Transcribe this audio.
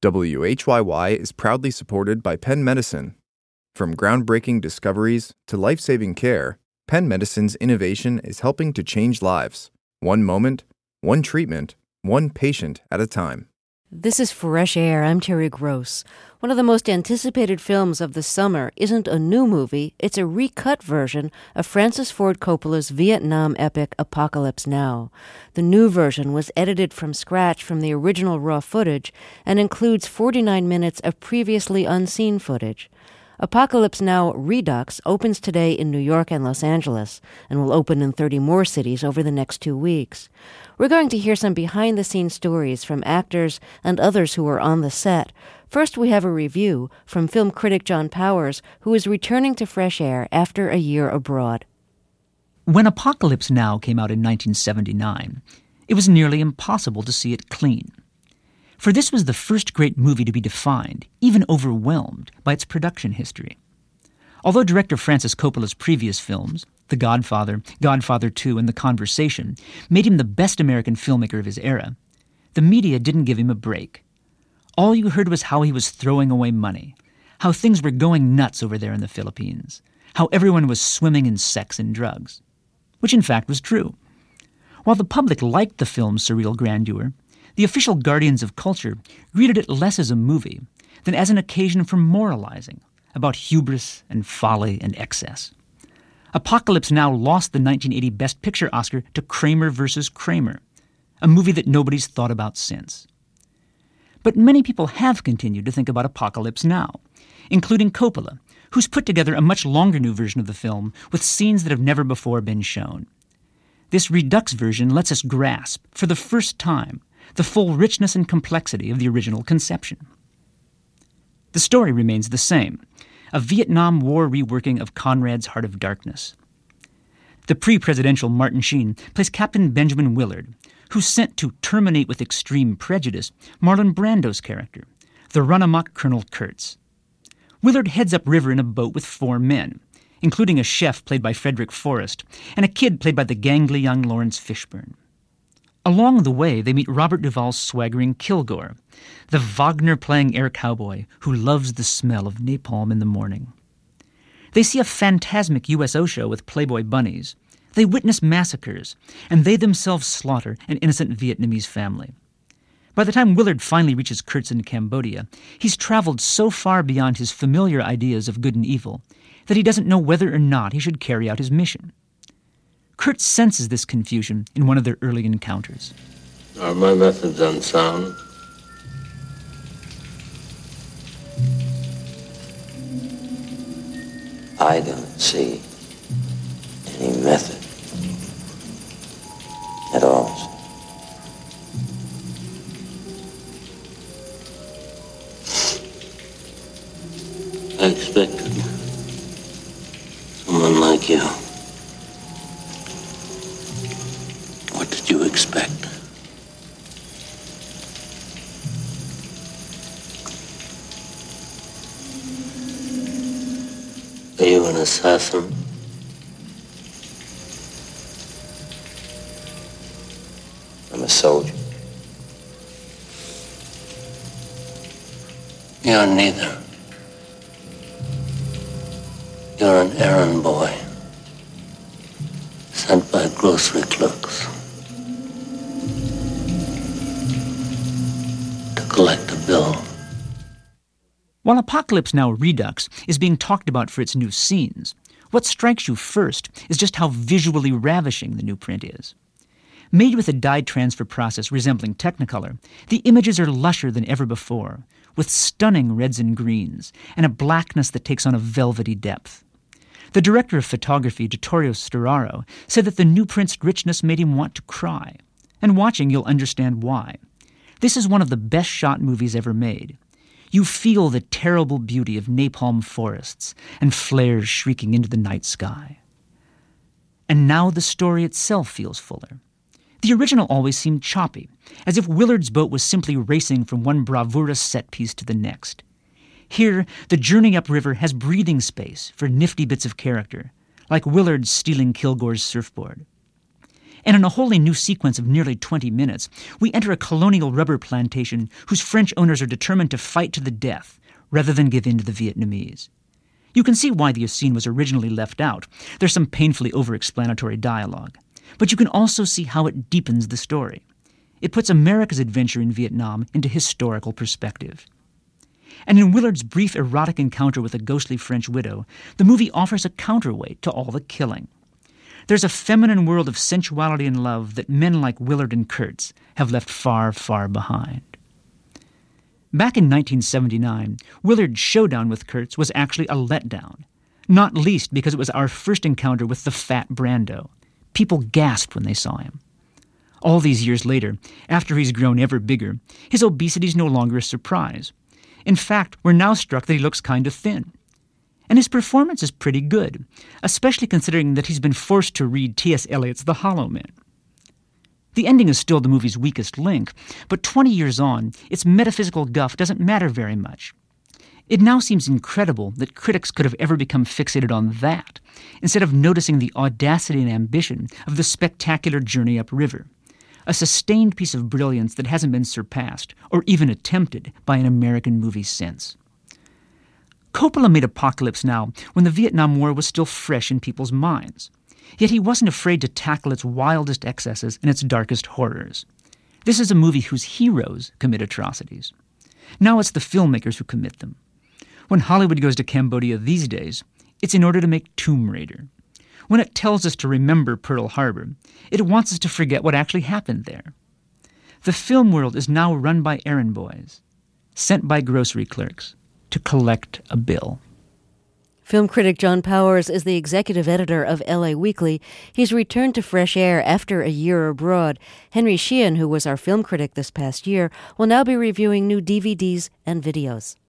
WHYY is proudly supported by Penn Medicine. From groundbreaking discoveries to life-saving care, Penn Medicine's innovation is helping to change lives. One moment, one treatment, one patient at a time. This is Fresh Air. I'm Terry Gross. One of the most anticipated films of the summer isn't a new movie, it's a recut version of Francis Ford Coppola's Vietnam epic Apocalypse Now. The new version was edited from scratch from the original raw footage and includes 49 minutes of previously unseen footage. Apocalypse Now Redux opens today in New York and Los Angeles and will open in 30 more cities over the next 2 weeks. We're going to hear some behind-the-scenes stories from actors and others who were on the set. First, we have a review from film critic John Powers, who is returning to Fresh Air after a year abroad. When Apocalypse Now came out in 1979, it was nearly impossible to see it clean. For this was the first great movie to be defined, even overwhelmed, by its production history. Although director Francis Coppola's previous films, The Godfather, Godfather II, and The Conversation, made him the best American filmmaker of his era, the media didn't give him a break. All you heard was how he was throwing away money, how things were going nuts over there in the Philippines, how everyone was swimming in sex and drugs, which in fact was true. While the public liked the film's surreal grandeur, the official guardians of culture greeted it less as a movie than as an occasion for moralizing about hubris and folly and excess. Apocalypse Now lost the 1980 Best Picture Oscar to Kramer vs. Kramer, a movie that nobody's thought about since. But many people have continued to think about Apocalypse Now, including Coppola, who's put together a much longer new version of the film with scenes that have never before been shown. This Redux version lets us grasp, for the first time, the full richness and complexity of the original conception. The story remains the same, a Vietnam War reworking of Conrad's Heart of Darkness. The pre-presidential Martin Sheen plays Captain Benjamin Willard, who's sent to terminate with extreme prejudice Marlon Brando's character, the run-amok Colonel Kurtz. Willard heads upriver in a boat with 4 men, including a chef played by Frederick Forrest and a kid played by the gangly young Lawrence Fishburne. Along the way, they meet Robert Duvall's swaggering Kilgore, the Wagner-playing air cowboy who loves the smell of napalm in the morning. They see a phantasmic USO show with Playboy bunnies. They witness massacres, and they themselves slaughter an innocent Vietnamese family. By the time Willard finally reaches Kurtz in Cambodia, he's traveled so far beyond his familiar ideas of good and evil that he doesn't know whether or not he should carry out his mission. Kurtz senses this confusion in one of their early encounters. Are my methods unsound? I don't see any method at all. I expected someone like you. What did you expect? Are you an assassin? I'm a soldier. You're neither. You're an errand boy, sent by grocery clerks to collect a bill. While Apocalypse Now Redux is being talked about for its new scenes, what strikes you first is just how visually ravishing the new print is. Made with a dye transfer process resembling Technicolor, the images are lusher than ever before, with stunning reds and greens, and a blackness that takes on a velvety depth. The director of photography, Vittorio Storaro, said that the new print's richness made him want to cry. And watching, you'll understand why. This is one of the best shot movies ever made. You feel the terrible beauty of napalm forests and flares shrieking into the night sky. And now the story itself feels fuller. The original always seemed choppy, as if Willard's boat was simply racing from one bravura set piece to the next. Here, the journey upriver has breathing space for nifty bits of character, like Willard stealing Kilgore's surfboard. And in a wholly new sequence of nearly 20 minutes, we enter a colonial rubber plantation whose French owners are determined to fight to the death rather than give in to the Vietnamese. You can see why the scene was originally left out. There's some painfully over-explanatory dialogue. But you can also see how it deepens the story. It puts America's adventure in Vietnam into historical perspective. And in Willard's brief erotic encounter with a ghostly French widow, the movie offers a counterweight to all the killing. There's a feminine world of sensuality and love that men like Willard and Kurtz have left far, far behind. Back in 1979, Willard's showdown with Kurtz was actually a letdown, not least because it was our first encounter with the fat Brando. People gasped when they saw him. All these years later, after he's grown ever bigger, his obesity is no longer a surprise. In fact, we're now struck that he looks kind of thin. And his performance is pretty good, especially considering that he's been forced to read T.S. Eliot's The Hollow Man. The ending is still the movie's weakest link, but 20 years on, its metaphysical guff doesn't matter very much. It now seems incredible that critics could have ever become fixated on that, instead of noticing the audacity and ambition of the spectacular journey upriver, a sustained piece of brilliance that hasn't been surpassed or even attempted by an American movie since. Coppola made Apocalypse Now when the Vietnam War was still fresh in people's minds. Yet he wasn't afraid to tackle its wildest excesses and its darkest horrors. This is a movie whose heroes commit atrocities. Now it's the filmmakers who commit them. When Hollywood goes to Cambodia these days, it's in order to make Tomb Raider. When it tells us to remember Pearl Harbor, it wants us to forget what actually happened there. The film world is now run by errand boys, sent by grocery clerks to collect a bill. Film critic John Powers is the executive editor of LA Weekly. He's returned to Fresh Air after a year abroad. Henry Sheehan, who was our film critic this past year, will now be reviewing new DVDs and videos.